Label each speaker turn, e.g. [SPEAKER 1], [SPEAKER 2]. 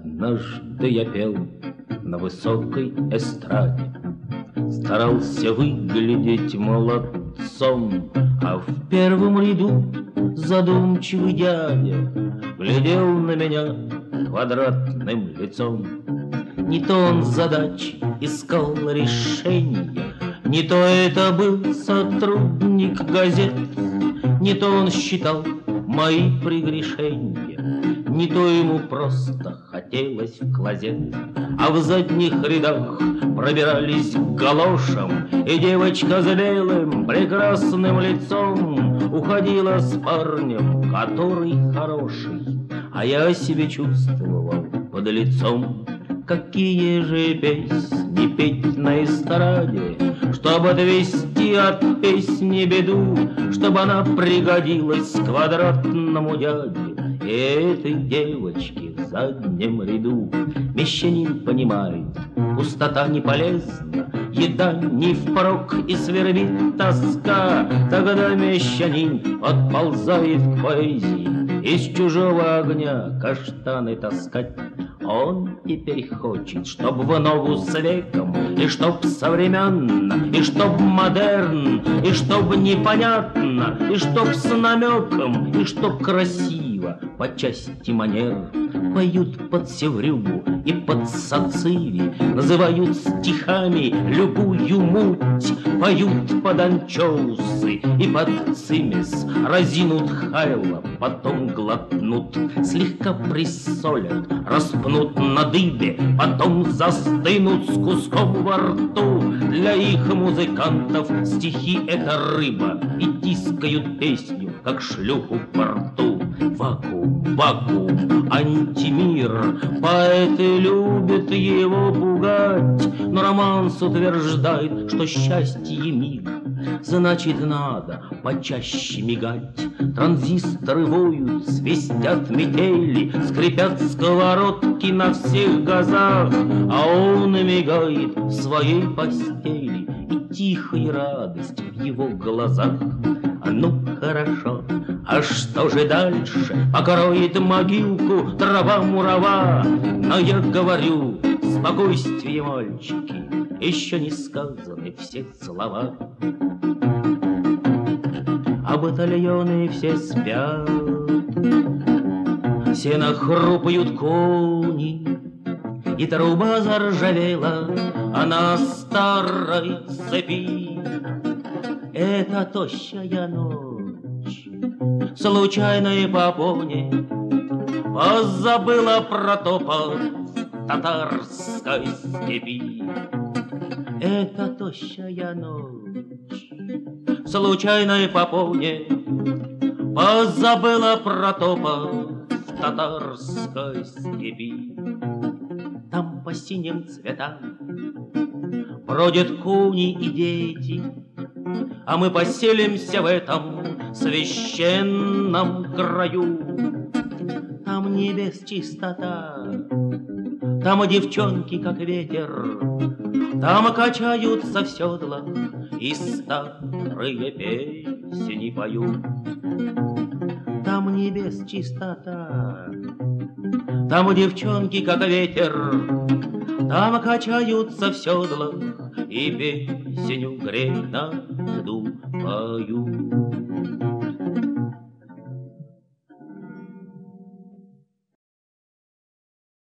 [SPEAKER 1] Однажды я пел на высокой эстраде, старался выглядеть молодцом, а в первом ряду задумчивый дядя глядел на меня квадратным лицом. Не то он задач искал решения, не то это был сотрудник газет, не то он считал мои прегрешения, не то ему просто хотелось в клозет. А в задних рядах пробирались к галошам, и девочка с белым прекрасным лицом уходила с парнем, который хороший, а я себя чувствовал под лицом. Какие же песни петь на эстраде, чтобы отвести от песни беду, чтобы она пригодилась квадратному дяде и этой девочке в заднем ряду. Мещанин понимает, пустота не полезна, еда не впрок и свербит тоска. Тогда мещанин подползает к поэзии, из чужого огня каштаны таскать. Он теперь хочет, чтоб в ногу с веком, и чтоб современно, и чтоб модерн, и чтоб непонятно, и чтоб с намеком, и чтоб красиво по части манер. Поют под севрюгу и под сациви, называют стихами любую муть. Поют под анчоусы и под цимес, разинут хайло, потом глотнут, слегка присолят, распнут на дыбе, потом застынут с куском во рту. Для их музыкантов стихи — это рыба, и тискают песню, как шлюху по рту. Вакуум, вакуум, антимир, поэты любят его пугать, но романс утверждает, что счастье миг, значит надо почаще мигать. Транзисторы воют, свистят метели, скрипят сковородки на всех газах, а он мигает в своей постели, и тихая радость в его глазах. Ну хорошо, а что же дальше? Покроет могилку трава мурава. Но я говорю, спокойствие, мальчики, еще не сказаны все слова. А батальоны все спят, сено хрупают кони, и труба заржавела, а на старой цепи это тощая ночь, случайной попоне, позабыла про топот в татарской степи. Это тощая ночь, случайной попоне, позабыла про топот в татарской степи. Там по синим цветам бродят куни и дети, а мы поселимся в этом священном краю. Там небес чистота, там девчонки, как ветер, там качаются в седлах и старые песни поют. Там небес чистота, там девчонки, как ветер, там качаются в седлах и песню гренаду поют.